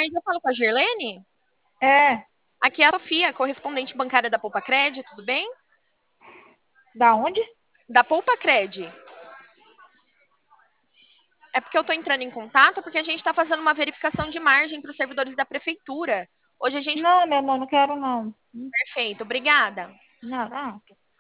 tarde, eu falo com a Gerlene? É, Aqui é a Sofia, correspondente bancária da Poupa Cred, tudo bem? da onde? Da Poupa Cred. É porque eu estou entrando em contato porque a gente está fazendo uma verificação de margem para os servidores da prefeitura. Hoje a gente. Não, meu amor, não quero não. Perfeito, obrigada. Não, não.